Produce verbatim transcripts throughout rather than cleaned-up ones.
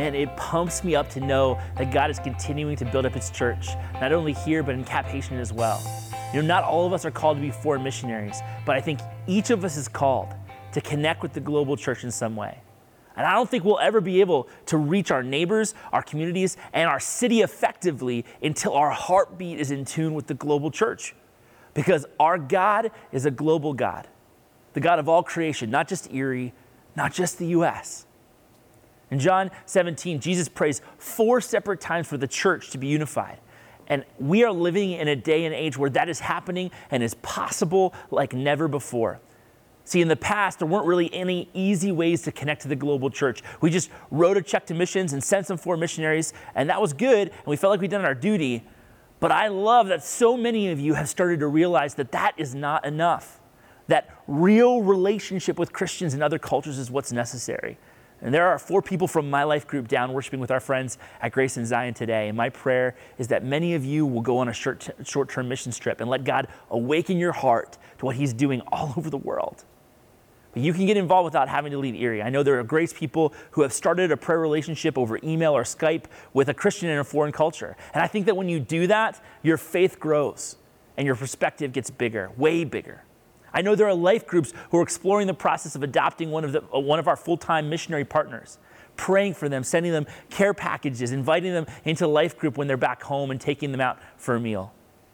man, it pumps me up to know that God is continuing to build up his church, not only here, but in Cap Haitian as well. You know, not all of us are called to be foreign missionaries, but I think each of us is called to connect with the global church in some way. And I don't think we'll ever be able to reach our neighbors, our communities, and our city effectively until our heartbeat is in tune with the global church. Because our God is a global God, the God of all creation, not just Erie, not just the U S. In John seventeen, Jesus prays four separate times for the church to be unified. And we are living in a day and age where that is happening and is possible like never before. See, in the past, there weren't really any easy ways to connect to the global church. We just wrote a check to missions and sent some foreign missionaries, and that was good, and we felt like we'd done our duty. But I love that so many of you have started to realize that that is not enough, that real relationship with Christians in other cultures is what's necessary. And there are four people from my life group down worshiping with our friends at Grace and Zion today. And my prayer is that many of you will go on a short, short-term mission trip and let God awaken your heart to what he's doing all over the world. But you can get involved without having to leave Erie. I know there are Grace people who have started a prayer relationship over email or Skype with a Christian in a foreign culture. And I think that when you do that, your faith grows and your perspective gets bigger, way bigger. I know there are life groups who are exploring the process of adopting one of the, uh, one of our full-time missionary partners, praying for them, sending them care packages, inviting them into life group when they're back home and taking them out for a meal.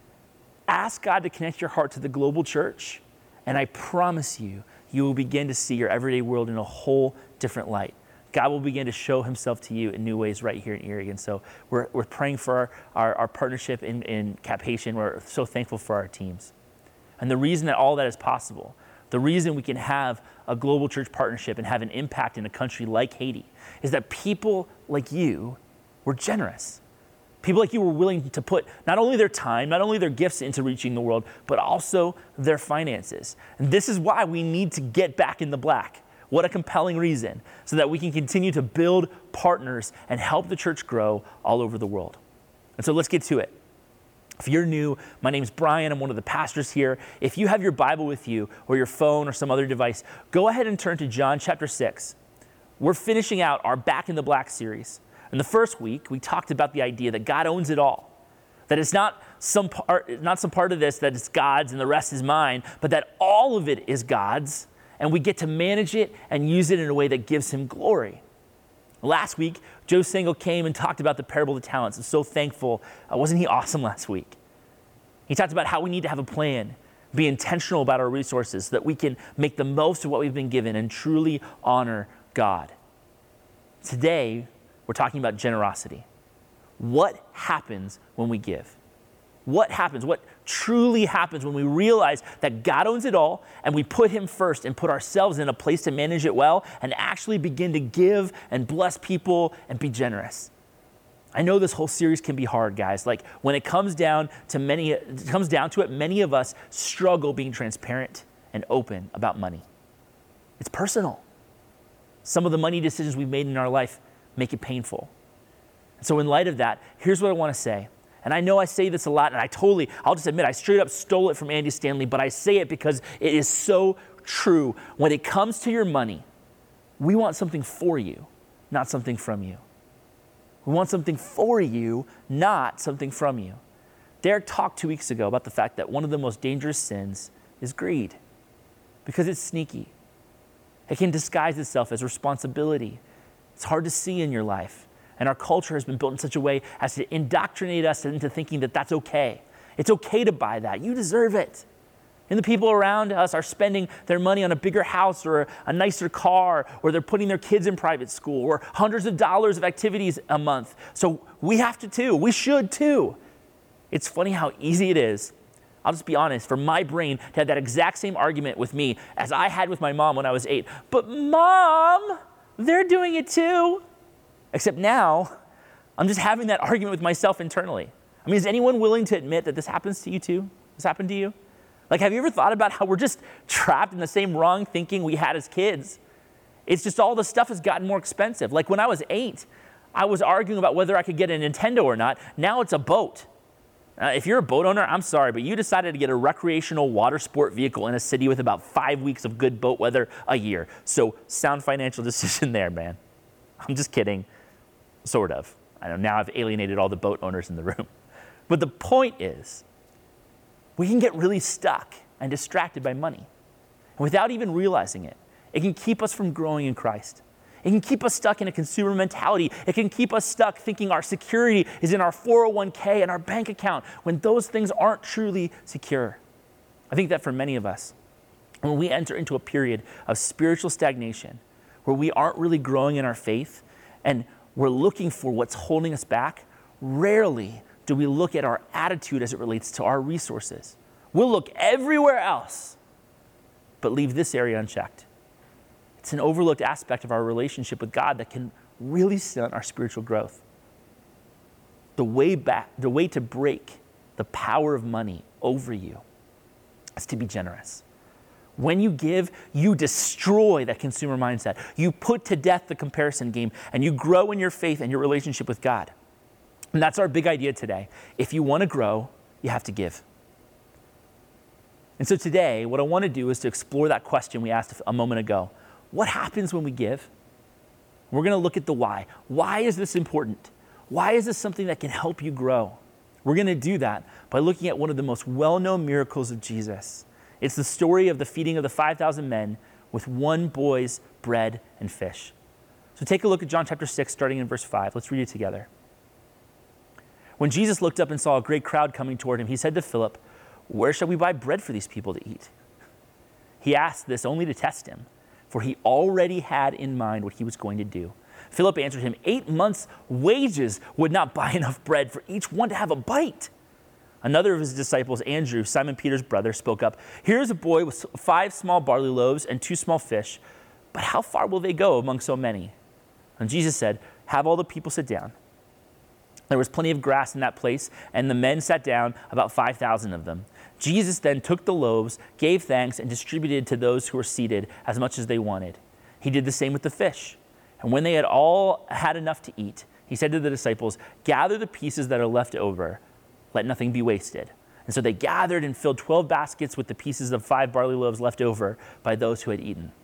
Ask God to connect your heart to the global church, and I promise you, you will begin to see your everyday world in a whole different light. God will begin to show himself to you in new ways right here in Erie. And so we're, we're praying for our, our, our partnership in, in Cap Haitian. We're so thankful for our teams. And the reason that all that is possible, the reason we can have a global church partnership and have an impact in a country like Haiti is that people like you were generous. People like you were willing to put not only their time, not only their gifts into reaching the world, but also their finances. And this is why we need to get back in the black. What a compelling reason, so that we can continue to build partners and help the church grow all over the world. And so let's get to it. If you're new, my name's Brian. I'm one of the pastors here. If you have your Bible with you or your phone or some other device, go ahead and turn to John chapter six. We're finishing out our Back in the Black series. In the first week, we talked about the idea that God owns it all, that it's not some part, not some part of this that is God's and the rest is mine, but that all of it is God's, and we get to manage it and use it in a way that gives him glory. Last week, Joe Sengel came and talked about the parable of the talents. I'm so thankful. Uh, wasn't he awesome last week? He talked about how we need to have a plan, be intentional about our resources so that we can make the most of what we've been given and truly honor God. Today, we're talking about generosity. What happens when we give? What happens? What truly happens when we realize that God owns it all and we put him first and put ourselves in a place to manage it well and actually begin to give and bless people and be generous? I know this whole series can be hard, guys. Like when it comes down to many, it comes down to it, many of us struggle being transparent and open about money. It's personal. Some of the money decisions we've made in our life make it painful. So in light of that, here's what I want to say. And I know I say this a lot, and I totally, I'll just admit, I straight up stole it from Andy Stanley, but I say it because it is so true. When it comes to your money, we want something for you, not something from you. We want something for you, not something from you. Derek talked two weeks ago about the fact that one of the most dangerous sins is greed, because it's sneaky. It can disguise itself as responsibility. It's hard to see in your life. And our culture has been built in such a way as to indoctrinate us into thinking that that's okay. It's okay to buy that. You deserve it. And the people around us are spending their money on a bigger house or a nicer car, or they're putting their kids in private school, or hundreds of dollars of activities a month. So we have to too. We should too. It's funny how easy it is. I'll just be honest, for my brain to have that exact same argument with me as I had with my mom when I was eight. But Mom, they're doing it too. Except now, I'm just having that argument with myself internally. I mean, is anyone willing to admit that this happens to you too? This happened to you? Like, have you ever thought about how we're just trapped in the same wrong thinking we had as kids? It's just all the stuff has gotten more expensive. Like when I was eight, I was arguing about whether I could get a Nintendo or not. Now it's a boat. Uh, if you're a boat owner, I'm sorry, but you decided to get a recreational water sport vehicle in a city with about five weeks of good boat weather a year. So sound financial decision there, man. I'm just kidding. sort of. I know now I've alienated all the boat owners in the room. But the point is, we can get really stuck and distracted by money. And without even realizing it, it can keep us from growing in Christ. It can keep us stuck in a consumer mentality. It can keep us stuck thinking our security is in our four oh one k and our bank account when those things aren't truly secure. I think that for many of us, when we enter into a period of spiritual stagnation, where we aren't really growing in our faith and we're looking for what's holding us back, rarely do we look at our attitude as it relates to our resources. We'll look everywhere else, but leave this area unchecked. It's an overlooked aspect of our relationship with God that can really stunt our spiritual growth. The way back, the way to break the power of money over you is to be generous. When you give, you destroy that consumer mindset. You put to death the comparison game, and you grow in your faith and your relationship with God. And that's our big idea today. If you want to grow, you have to give. And so today, what I want to do is to explore that question we asked a moment ago. What happens when we give? We're going to look at the why. Why is this important? Why is this something that can help you grow? We're going to do that by looking at one of the most well-known miracles of Jesus. It's the story of the feeding of the five thousand men with one boy's bread and fish. So take a look at John chapter six, starting in verse five. Let's read it together. When Jesus looked up and saw a great crowd coming toward him, he said to Philip, "Where shall we buy bread for these people to eat?" He asked this only to test him, for he already had in mind what he was going to do. Philip answered him, Eight months' wages would not buy enough bread for each one to have a bite. Another of his disciples, Andrew, Simon Peter's brother, spoke up. Here's a boy with five small barley loaves and two small fish, but how far will they go among so many? And Jesus said, have all the people sit down. There was plenty of grass in that place, and the men sat down, about five thousand of them. Jesus then took the loaves, gave thanks, and distributed to those who were seated as much as they wanted. He did the same with the fish. And when they had all had enough to eat, he said to the disciples, gather the pieces that are left over. Let nothing be wasted. And so they gathered and filled twelve baskets with the pieces of five barley loaves left over by those who had eaten.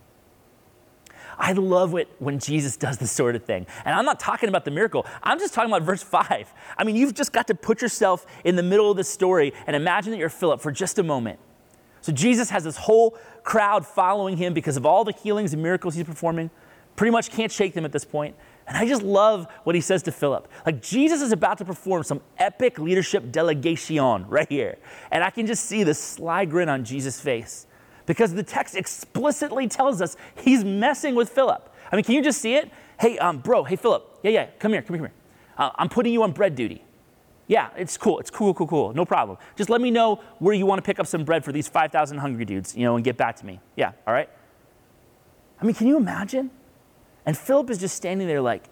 I love it when Jesus does this sort of thing. And I'm not talking about the miracle. I'm just talking about verse five. I mean, you've just got to put yourself in the middle of this story and imagine that you're Philip for just a moment. So Jesus has this whole crowd following him because of all the healings and miracles he's performing. Pretty much can't shake them at this point. And I just love what he says to Philip. Like, Jesus is about to perform some epic leadership delegation right here. And I can just see the sly grin on Jesus' face because the text explicitly tells us he's messing with Philip. I mean, can you just see it? Hey, um, bro, hey, Philip. Yeah, yeah, come here, come here, come here. Uh, I'm putting you on bread duty. Yeah, it's cool. It's cool, cool, cool. No problem. Just let me know where you want to pick up some bread for these five thousand hungry dudes, you know, and get back to me. Yeah, all right? I mean, can you imagine? And Philip is just standing there like,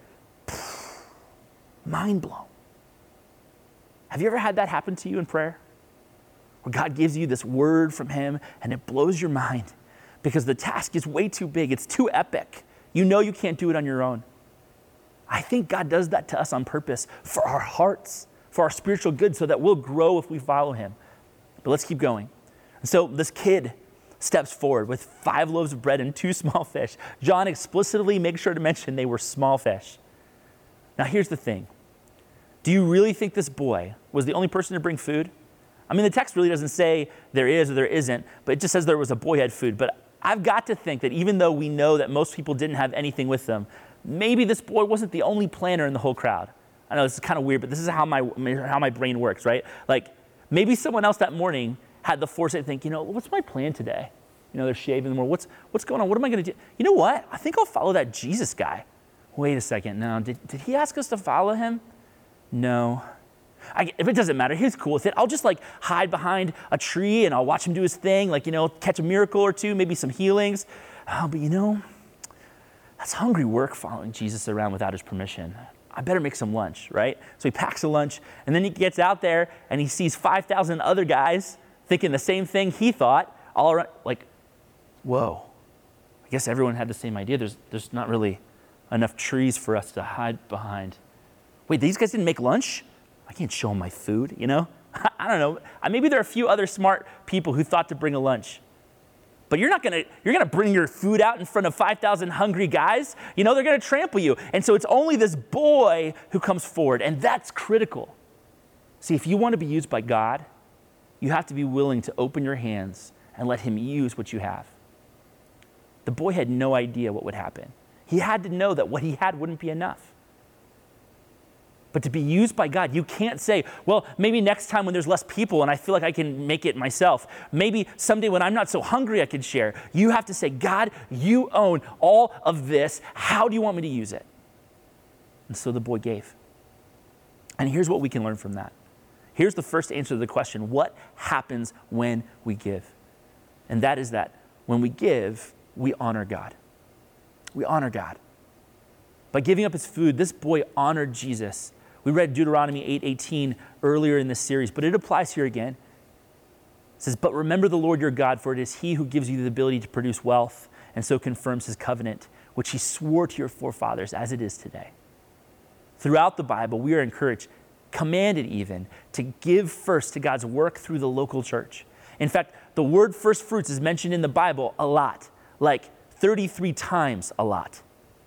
mind blown. Have you ever had that happen to you in prayer? Where God gives you this word from him and it blows your mind because the task is way too big. It's too epic. You know you can't do it on your own. I think God does that to us on purpose for our hearts, for our spiritual good, so that we'll grow if we follow him. But let's keep going. And so this kid steps forward with five loaves of bread and two small fish. John explicitly makes sure to mention they were small fish. Now here's the thing. Do you really think this boy was the only person to bring food? I mean, the text really doesn't say there is or there isn't, but it just says there was a boy who had food. But I've got to think that even though we know that most people didn't have anything with them, maybe this boy wasn't the only planner in the whole crowd. I know this is kind of weird, but this is how my how my brain works, right? Like maybe someone else that morning had the foresight to think, you know, what's my plan today? You know, they're shaving in the morning. What's, what's going on? What am I going to do? You know what? I think I'll follow that Jesus guy. Wait a second. No, did, did he ask us to follow him? No. I, if it doesn't matter, he's cool with it. I'll just like hide behind a tree and I'll watch him do his thing, like, you know, catch a miracle or two, maybe some healings. Oh, but you know, that's hungry work following Jesus around without his permission. I better make some lunch, right? So he packs a lunch and then he gets out there and he sees five thousand other guys thinking the same thing he thought, all around, like, whoa, I guess everyone had the same idea. There's, there's not really enough trees for us to hide behind. Wait, these guys didn't make lunch? I can't show them my food, you know? I don't know. Maybe there are a few other smart people who thought to bring a lunch. but you're not gonna, you're gonna bring your food out in front of five thousand hungry guys. You know, they're gonna trample you. And so it's only this boy who comes forward, and that's critical. See, if you want to be used by God, you have to be willing to open your hands and let him use what you have. The boy had no idea what would happen. He had to know that what he had wouldn't be enough. But to be used by God, you can't say, well, maybe next time when there's less people and I feel like I can make it myself. Maybe someday when I'm not so hungry, I can share. You have to say, God, you own all of this. How do you want me to use it? And so the boy gave. And here's what we can learn from that. Here's the first answer to the question, what happens when we give? And that is that when we give, we honor God. We honor God. By giving up his food, this boy honored Jesus. We read Deuteronomy eight eighteen earlier in this series, but it applies here again. It says, but remember the Lord your God, for it is he who gives you the ability to produce wealth and so confirms his covenant, which he swore to your forefathers as it is today. Throughout the Bible, we are encouraged, commanded even, to give first to God's work through the local church. In fact, the word first fruits is mentioned in the Bible a lot, like thirty-three times a lot.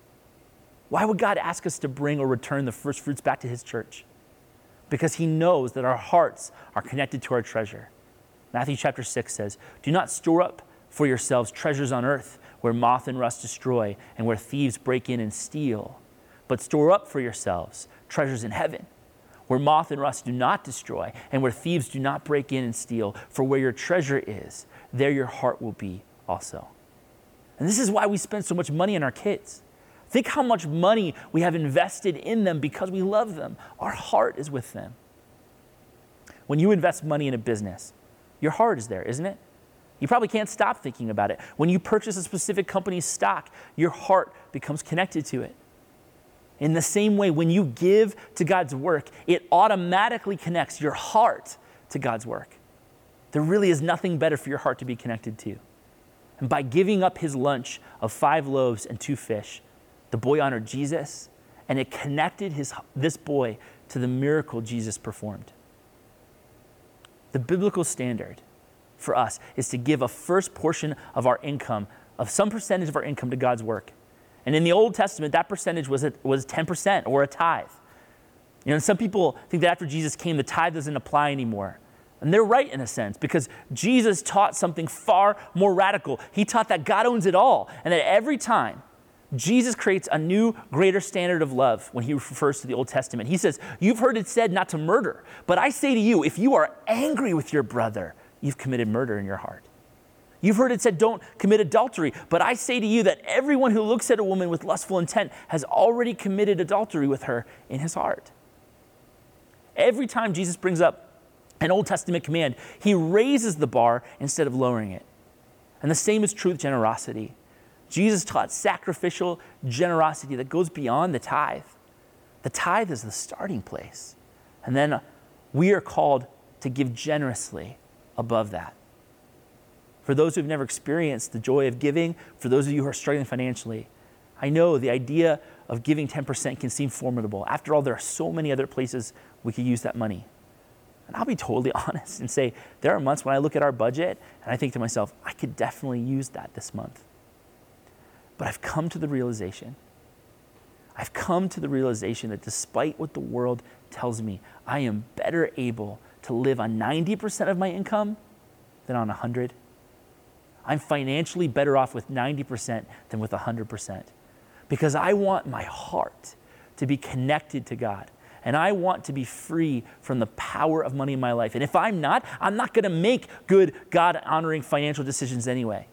Why would God ask us to bring or return the first fruits back to his church? Because he knows that our hearts are connected to our treasure. Matthew chapter six says, do not store up for yourselves treasures on earth where moth and rust destroy and where thieves break in and steal, but store up for yourselves treasures in heaven where moth and rust do not destroy and where thieves do not break in and steal. For where your treasure is, there your heart will be also. And this is why we spend so much money on our kids. Think how much money we have invested in them because we love them. Our heart is with them. When you invest money in a business, your heart is there, isn't it? You probably can't stop thinking about it. When you purchase a specific company's stock, your heart becomes connected to it. In the same way, when you give to God's work, it automatically connects your heart to God's work. There really is nothing better for your heart to be connected to. And by giving up his lunch of five loaves and two fish, the boy honored Jesus, and it connected his, this boy to the miracle Jesus performed. The biblical standard for us is to give a first portion of our income, of some percentage of our income to God's work. And in the Old Testament, that percentage was, a, was ten percent or a tithe. You know, and some people think that after Jesus came, the tithe doesn't apply anymore. And they're right in a sense, because Jesus taught something far more radical. He taught that God owns it all, and that every time Jesus creates a new, greater standard of love when he refers to the Old Testament. He says, you've heard it said not to murder, but I say to you, if you are angry with your brother, you've committed murder in your heart. You've heard it said, don't commit adultery, but I say to you that everyone who looks at a woman with lustful intent has already committed adultery with her in his heart. Every time Jesus brings up an Old Testament command, he raises the bar instead of lowering it. And the same is true with generosity. Jesus taught sacrificial generosity that goes beyond the tithe. The tithe is the starting place. And then we are called to give generously above that. For those who have never experienced the joy of giving, for those of you who are struggling financially, I know the idea of giving ten percent can seem formidable. After all, there are so many other places we could use that money. And I'll be totally honest and say, there are months when I look at our budget and I think to myself, I could definitely use that this month. But I've come to the realization, I've come to the realization that despite what the world tells me, I am better able to live on ninety percent of my income than on one hundred. I'm financially better off with ninety percent than with one hundred percent. Because I want my heart to be connected to God. And I want to be free from the power of money in my life. And if I'm not, I'm not going to make good, God-honoring financial decisions anyway.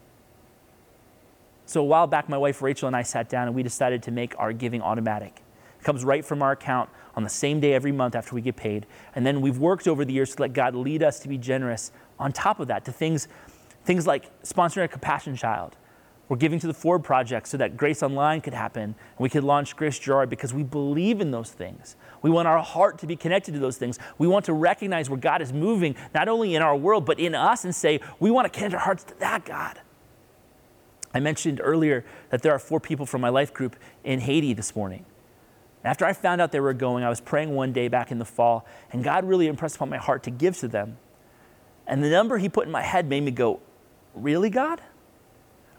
So a while back, my wife Rachel and I sat down and we decided to make our giving automatic. It comes right from our account on the same day every month after we get paid. And then we've worked over the years to let God lead us to be generous on top of that to things, things like sponsoring a Compassion Child. We're giving to the Ford Project so that Grace Online could happen and we could launch Grace Jar because we believe in those things. We want our heart to be connected to those things. We want to recognize where God is moving, not only in our world, but in us, and say, we want to connect our hearts to that God. I mentioned earlier that there are four people from my life group in Haiti this morning. After I found out they were going, I was praying one day back in the fall, and God really impressed upon my heart to give to them. And the number he put in my head made me go, really, God?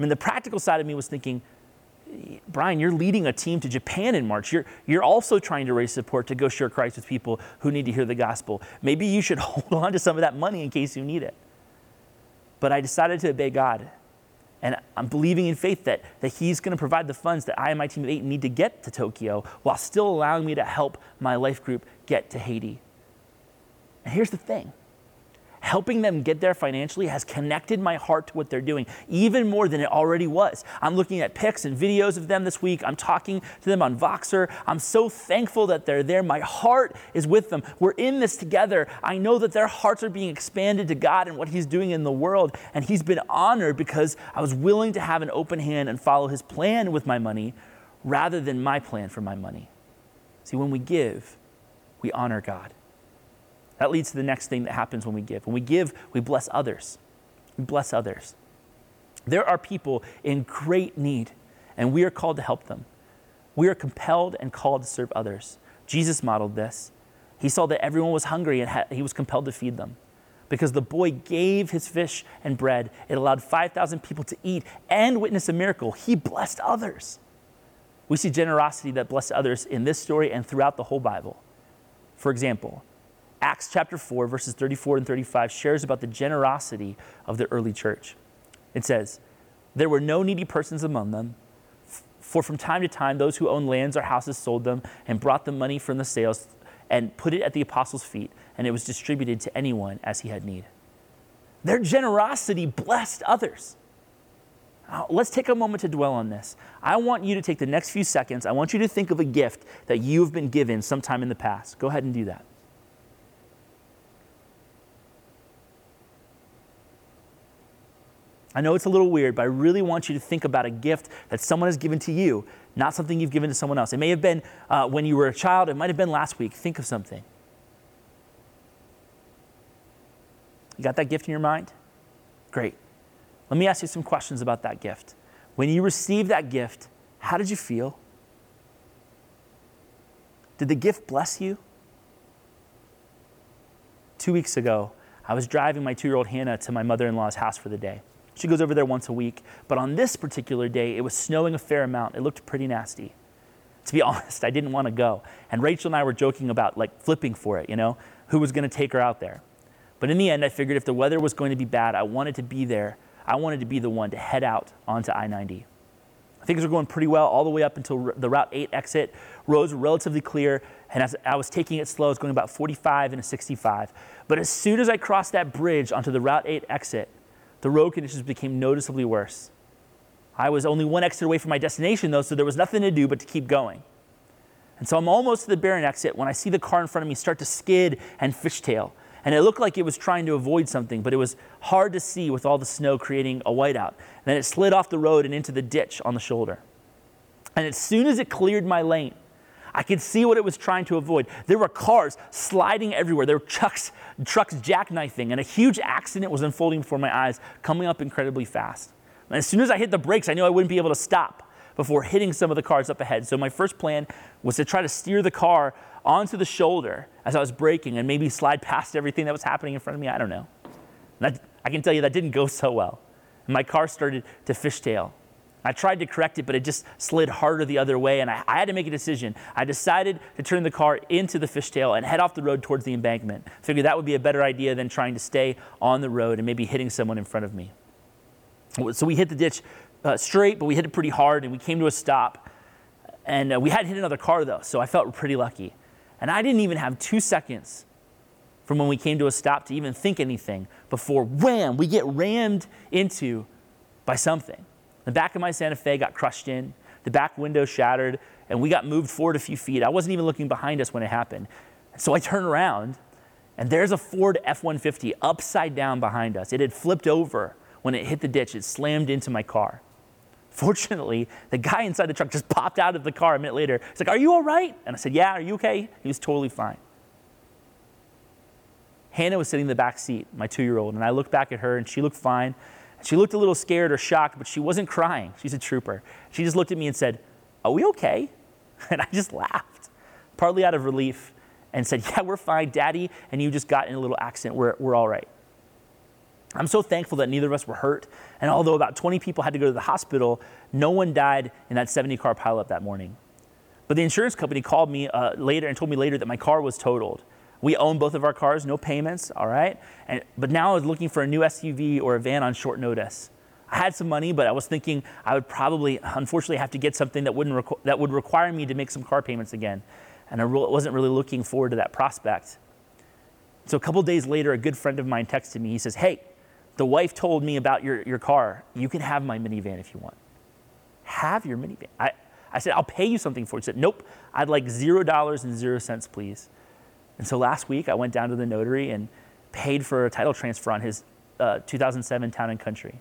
mean, the practical side of me was thinking, Brian, you're leading a team to Japan in March. You're, you're also trying to raise support to go share Christ with people who need to hear the gospel. Maybe you should hold on to some of that money in case you need it. But I decided to obey God. And I'm believing in faith that, that he's going to provide the funds that I and my team of eight need to get to Tokyo while still allowing me to help my life group get to Haiti. And here's the thing. Helping them get there financially has connected my heart to what they're doing, even more than it already was. I'm looking at pics and videos of them this week. I'm talking to them on Voxer. I'm so thankful that they're there. My heart is with them. We're in this together. I know that their hearts are being expanded to God and what he's doing in the world. And he's been honored because I was willing to have an open hand and follow his plan with my money rather than my plan for my money. See, when we give, we honor God. That leads to the next thing that happens when we give. When we give, we bless others. We bless others. There are people in great need, and we are called to help them. We are compelled and called to serve others. Jesus modeled this. He saw that everyone was hungry, and ha- he was compelled to feed them. Because the boy gave his fish and bread, it allowed five thousand people to eat and witness a miracle. He blessed others. We see generosity that blessed others in this story and throughout the whole Bible. For example, Acts chapter four, verses thirty-four and thirty-five shares about the generosity of the early church. It says, there were no needy persons among them, for from time to time those who owned lands or houses sold them and brought the money from the sales and put it at the apostles' feet, and it was distributed to anyone as he had need. Their generosity blessed others. Now, let's take a moment to dwell on this. I want you to take the next few seconds. I want you to think of a gift that you've been given sometime in the past. Go ahead and do that. I know it's a little weird, but I really want you to think about a gift that someone has given to you, not something you've given to someone else. It may have been uh, when you were a child. It might have been last week. Think of something. You got that gift in your mind? Great. Let me ask you some questions about that gift. When you received that gift, how did you feel? Did the gift bless you? Two weeks ago, I was driving my two-year-old Hannah to my mother-in-law's house for the day. She goes over there once a week, but on this particular day, it was snowing a fair amount. It looked pretty nasty. To be honest, I didn't want to go. And Rachel and I were joking about like flipping for it, you know, who was going to take her out there. But in the end, I figured if the weather was going to be bad, I wanted to be there. I wanted to be the one to head out onto I ninety. Things were going pretty well all the way up until the Route eight exit. Roads were relatively clear, and as I was taking it slow, I was going about forty-five and a sixty-five. But as soon as I crossed that bridge onto the Route eight exit, the road conditions became noticeably worse. I was only one exit away from my destination, though, so there was nothing to do but to keep going. And so I'm almost to the Barron exit when I see the car in front of me start to skid and fishtail. And it looked like it was trying to avoid something, but it was hard to see with all the snow creating a whiteout. And then it slid off the road and into the ditch on the shoulder. And as soon as it cleared my lane, I could see what it was trying to avoid. There were cars sliding everywhere. There were trucks, trucks jackknifing, and a huge accident was unfolding before my eyes, coming up incredibly fast. And as soon as I hit the brakes, I knew I wouldn't be able to stop before hitting some of the cars up ahead. So my first plan was to try to steer the car onto the shoulder as I was braking and maybe slide past everything that was happening in front of me. I don't know. That, I can tell you that didn't go so well. And my car started to fishtail. I tried to correct it, but it just slid harder the other way, and I, I had to make a decision. I decided to turn the car into the fishtail and head off the road towards the embankment. Figured that would be a better idea than trying to stay on the road and maybe hitting someone in front of me. So we hit the ditch uh, straight, but we hit it pretty hard, and we came to a stop. And uh, we hadn't hit another car, though, so I felt pretty lucky. And I didn't even have two seconds from when we came to a stop to even think anything before, wham, we get rammed into by something. The back of my Santa Fe got crushed in, the back window shattered, and we got moved forward a few feet. I wasn't even looking behind us when it happened. So I turned around, and there's a Ford F one fifty upside down behind us. It had flipped over when it hit the ditch. It slammed into my car. Fortunately, the guy inside the truck just popped out of the car a minute later. He's like, "Are you all right?" And I said, "Yeah, are you okay?" He was totally fine. Hannah was sitting in the back seat, my two-year-old, and I looked back at her, and she looked fine. She looked a little scared or shocked, but she wasn't crying. She's a trooper. She just looked at me and said, "Are we okay?" And I just laughed, partly out of relief, and said, "Yeah, we're fine. Daddy and you just got in a little accident. We're, we're all right." I'm so thankful that neither of us were hurt. And although about twenty people had to go to the hospital, no one died in that seventy car pileup that morning. But the insurance company called me uh, later and told me later that my car was totaled. We own both of our cars, no payments, all right? And, but now I was looking for a new S U V or a van on short notice. I had some money, but I was thinking I would probably, unfortunately, have to get something that wouldn't requ- that would require me to make some car payments again. And I re- wasn't really looking forward to that prospect. So a couple days later, a good friend of mine texted me. He says, hey, the wife told me about your, your car. You can have my minivan if you want. Have your minivan. I, I said, I'll pay you something for it. He said, nope, I'd like zero dollars and zero cents, please. And so last week, I went down to the notary and paid for a title transfer on his uh, two thousand seven Town and Country.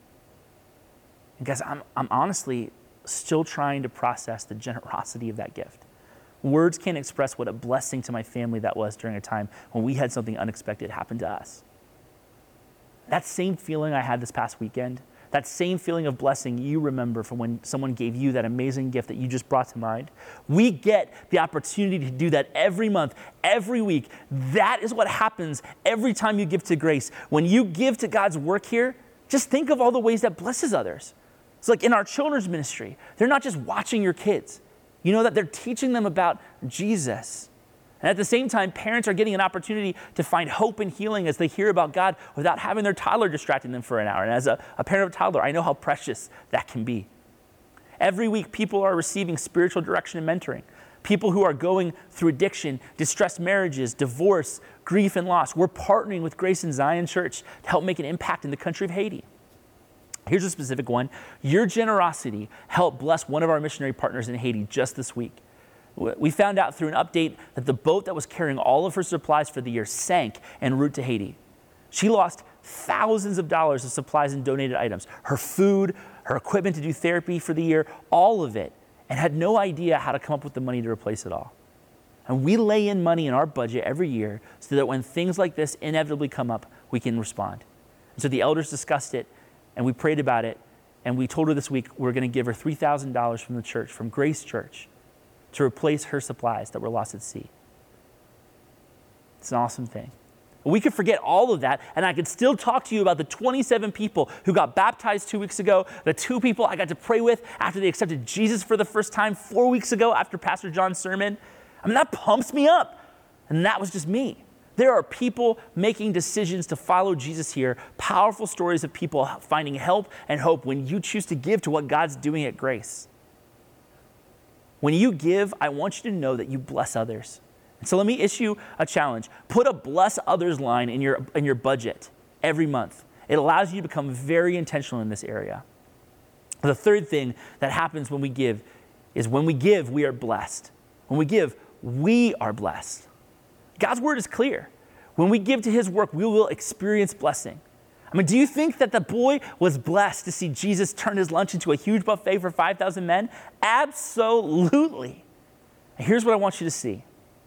And guys, I'm, I'm honestly still trying to process the generosity of that gift. Words can't express what a blessing to my family that was during a time when we had something unexpected happen to us. That same feeling I had this past weekend, that same feeling of blessing you remember from when someone gave you that amazing gift that you just brought to mind, we get the opportunity to do that every month, every week. That is what happens every time you give to Grace. When you give to God's work here, just think of all the ways that blesses others. It's like in our children's ministry, they're not just watching your kids. You know that they're teaching them about Jesus. And at the same time, parents are getting an opportunity to find hope and healing as they hear about God without having their toddler distracting them for an hour. And as a, a parent of a toddler, I know how precious that can be. Every week, people are receiving spiritual direction and mentoring. People who are going through addiction, distressed marriages, divorce, grief, and loss. We're partnering with Grace and Zion Church to help make an impact in the country of Haiti. Here's a specific one. Your generosity helped bless one of our missionary partners in Haiti just this week. We found out through an update that the boat that was carrying all of her supplies for the year sank en route to Haiti. She lost thousands of dollars of supplies and donated items, her food, her equipment to do therapy for the year, all of it, and had no idea how to come up with the money to replace it all. And we lay in money in our budget every year so that when things like this inevitably come up, we can respond. And so the elders discussed it, and we prayed about it, and we told her this week we're going to give her three thousand dollars from the church, from Grace Church, to replace her supplies that were lost at sea. It's an awesome thing. We could forget all of that, and I could still talk to you about the twenty-seven people who got baptized two weeks ago, the two people I got to pray with after they accepted Jesus for the first time four weeks ago after Pastor John's sermon. I mean, that pumps me up. And that was just me. There are people making decisions to follow Jesus here, powerful stories of people finding help and hope when you choose to give to what God's doing at Grace. When you give, I want you to know that you bless others. And so let me issue a challenge. Put a bless others line in your, in your budget every month. It allows you to become very intentional in this area. The third thing that happens when we give is when we give, we are blessed. When we give, we are blessed. God's word is clear. When we give to his work, we will experience blessing. I mean, do you think that the boy was blessed to see Jesus turn his lunch into a huge buffet for five thousand men? Absolutely. And here's what I want you to see.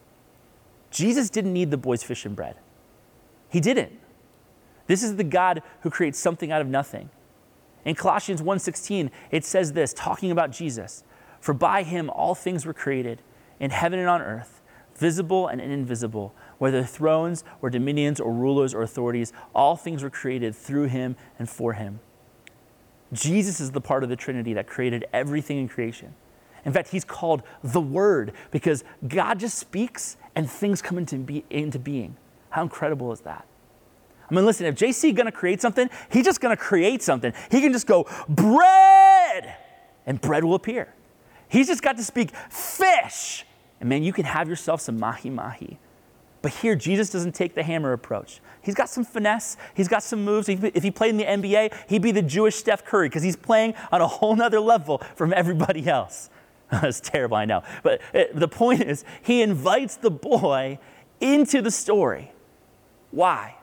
Jesus didn't need the boy's fish and bread. He didn't. This is the God who creates something out of nothing. In Colossians one sixteen, it says this, talking about Jesus. For by him all things were created, in heaven and on earth, visible and invisible, whether thrones or dominions or rulers or authorities, all things were created through him and for him. Jesus is the part of the Trinity that created everything in creation. In fact, he's called the Word because God just speaks and things come into, be, into being. How incredible is that? I mean, listen, if J C is going to create something, he's just going to create something. He can just go, bread, and bread will appear. He's just got to speak fish. And man, you can have yourself some mahi-mahi. But here, Jesus doesn't take the hammer approach. He's got some finesse. He's got some moves. If he played in the N B A, he'd be the Jewish Steph Curry because he's playing on a whole nother level from everybody else. That's terrible, I know. But it, the point is, he invites the boy into the story. Why?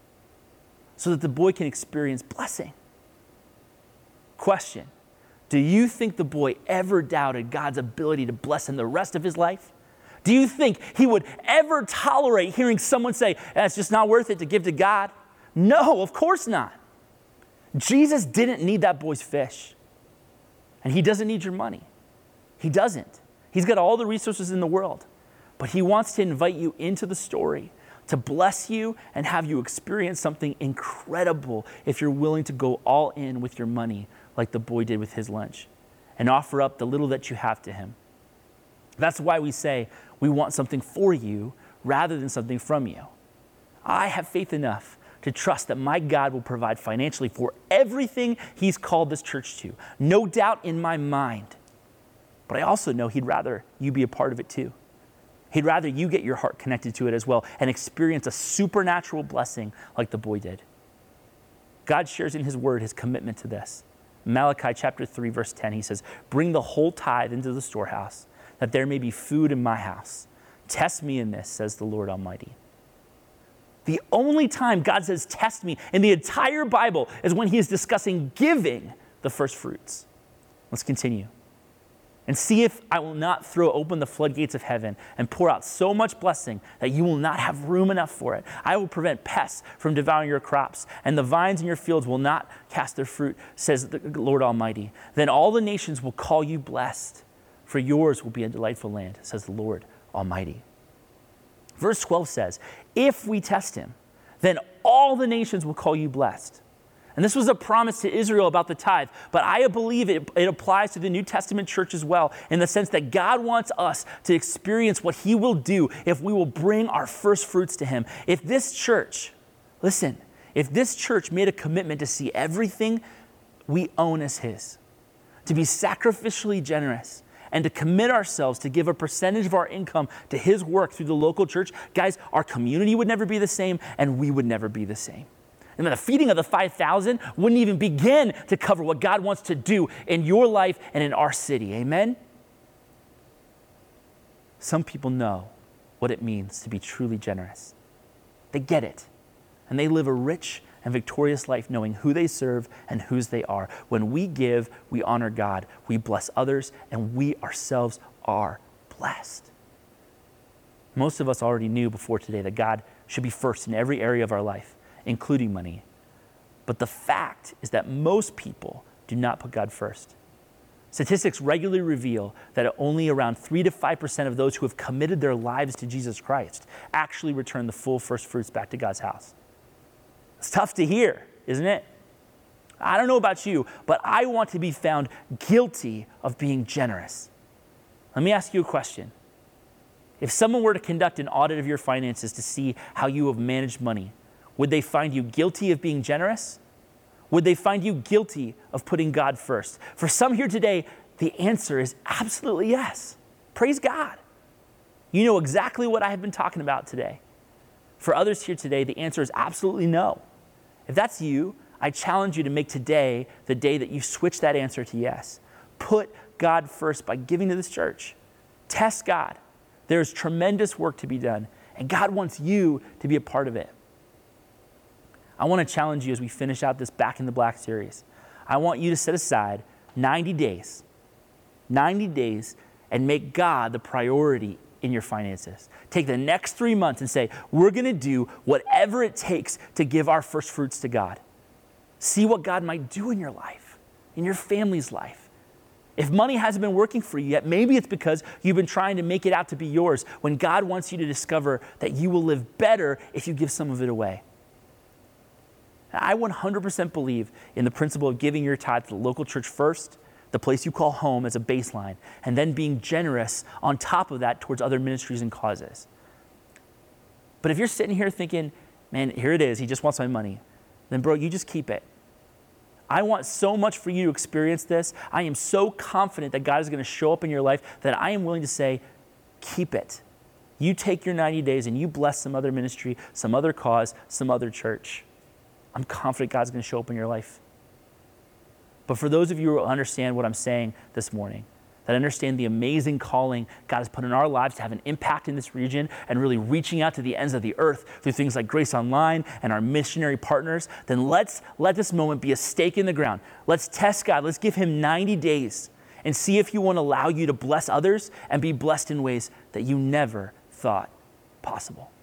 So that the boy can experience blessing. Question. Do you think the boy ever doubted God's ability to bless him the rest of his life? Do you think he would ever tolerate hearing someone say, it's just not worth it to give to God? No, of course not. Jesus didn't need that boy's fish. And he doesn't need your money. He doesn't. He's got all the resources in the world. But he wants to invite you into the story to bless you and have you experience something incredible if you're willing to go all in with your money like the boy did with his lunch and offer up the little that you have to him. That's why we say we want something for you rather than something from you. I have faith enough to trust that my God will provide financially for everything he's called this church to. No doubt in my mind. But I also know he'd rather you be a part of it too. He'd rather you get your heart connected to it as well and experience a supernatural blessing like the boy did. God shares in his word his commitment to this. Malachi chapter three, verse ten, he says, "Bring the whole tithe into the storehouse, that there may be food in my house. Test me in this, says the Lord Almighty." The only time God says test me in the entire Bible is when he is discussing giving the first fruits. Let's continue. "And see if I will not throw open the floodgates of heaven and pour out so much blessing that you will not have room enough for it. I will prevent pests from devouring your crops, and the vines in your fields will not cast their fruit, says the Lord Almighty. Then all the nations will call you blessed, for yours will be a delightful land, says the Lord Almighty." Verse twelve says, if we test him, then all the nations will call you blessed. And this was a promise to Israel about the tithe, but I believe it, it applies to the New Testament church as well, in the sense that God wants us to experience what he will do if we will bring our first fruits to him. If this church, listen, if this church made a commitment to see everything we own as his, to be sacrificially generous, and to commit ourselves to give a percentage of our income to his work through the local church, guys, our community would never be the same, and we would never be the same. And the feeding of the five thousand wouldn't even begin to cover what God wants to do in your life and in our city. Amen? Some people know what it means to be truly generous. They get it. And they live a rich and victorious life knowing who they serve and whose they are. When we give, we honor God, we bless others, and we ourselves are blessed. Most of us already knew before today that God should be first in every area of our life, including money. But the fact is that most people do not put God first. Statistics regularly reveal that only around three to five percent of those who have committed their lives to Jesus Christ actually return the full first fruits back to God's house. It's tough to hear, isn't it? I don't know about you, but I want to be found guilty of being generous. Let me ask you a question. If someone were to conduct an audit of your finances to see how you have managed money, would they find you guilty of being generous? Would they find you guilty of putting God first? For some here today, the answer is absolutely yes. Praise God. You know exactly what I have been talking about today. For others here today, the answer is absolutely no. If that's you, I challenge you to make today the day that you switch that answer to yes. Put God first by giving to this church. Test God. There's tremendous work to be done, and God wants you to be a part of it. I want to challenge you as we finish out this Back in the Black series. I want you to set aside ninety days, ninety days, and make God the priority in your finances. Take the next three months and say, we're going to do whatever it takes to give our first fruits to God. See what God might do in your life, in your family's life. If money hasn't been working for you yet, maybe it's because you've been trying to make it out to be yours, when God wants you to discover that you will live better if you give some of it away. I one hundred percent believe in the principle of giving your tithe to the local church first, the place you call home, as a baseline, and then being generous on top of that towards other ministries and causes. But if you're sitting here thinking, man, here it is, he just wants my money, then bro, you just keep it. I want so much for you to experience this. I am so confident that God is going to show up in your life that I am willing to say, keep it. You take your ninety days and you bless some other ministry, some other cause, some other church. I'm confident God's going to show up in your life. But for those of you who understand what I'm saying this morning, that understand the amazing calling God has put in our lives to have an impact in this region and really reaching out to the ends of the earth through things like Grace Online and our missionary partners, then let's let this moment be a stake in the ground. Let's test God. Let's give him ninety days and see if he won't allow you to bless others and be blessed in ways that you never thought possible.